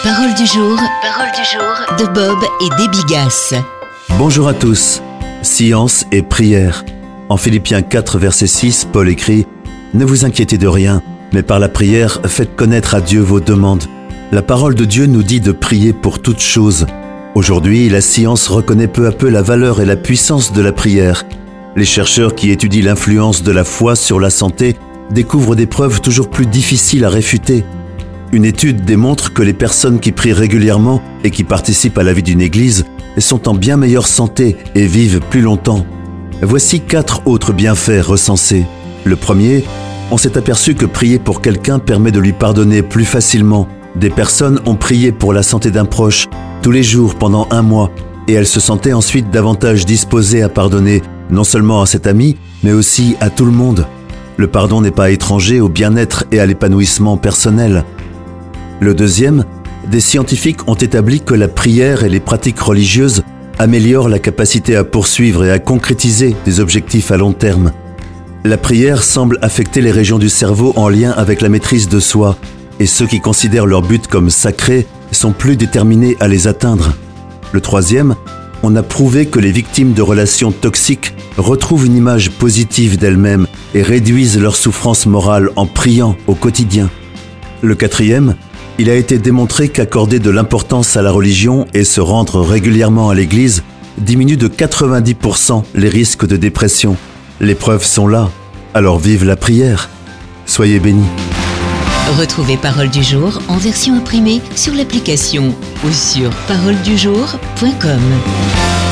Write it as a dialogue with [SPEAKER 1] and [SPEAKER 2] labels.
[SPEAKER 1] Parole du jour de Bob et Debbie Gass.
[SPEAKER 2] Bonjour à tous. Science et prière. En Philippiens 4, verset 6, Paul écrit « Ne vous inquiétez de rien, mais par la prière, faites connaître à Dieu vos demandes. » La parole de Dieu nous dit de prier pour toutes choses. Aujourd'hui, la science reconnaît peu à peu la valeur et la puissance de la prière. Les chercheurs qui étudient l'influence de la foi sur la santé découvrent des preuves toujours plus difficiles à réfuter. Une étude démontre que les personnes qui prient régulièrement et qui participent à la vie d'une église sont en bien meilleure santé et vivent plus longtemps. Voici 4 autres bienfaits recensés. Le premier, on s'est aperçu que prier pour quelqu'un permet de lui pardonner plus facilement. Des personnes ont prié pour la santé d'un proche tous les jours pendant 1 mois et elles se sentaient ensuite davantage disposées à pardonner non seulement à cet ami, mais aussi à tout le monde. Le pardon n'est pas étranger au bien-être et à l'épanouissement personnel. Le deuxième, des scientifiques ont établi que la prière et les pratiques religieuses améliorent la capacité à poursuivre et à concrétiser des objectifs à long terme. La prière semble affecter les régions du cerveau en lien avec la maîtrise de soi, et ceux qui considèrent leur but comme sacré sont plus déterminés à les atteindre. Le troisième, on a prouvé que les victimes de relations toxiques retrouvent une image positive d'elles-mêmes et réduisent leur souffrance morale en priant au quotidien. Le quatrième, il a été démontré qu'accorder de l'importance à la religion et se rendre régulièrement à l'église diminue de 90% les risques de dépression. Les preuves sont là, alors vive la prière. Soyez bénis.
[SPEAKER 1] Retrouvez Parole du jour en version imprimée sur l'application ou sur paroledujour.com.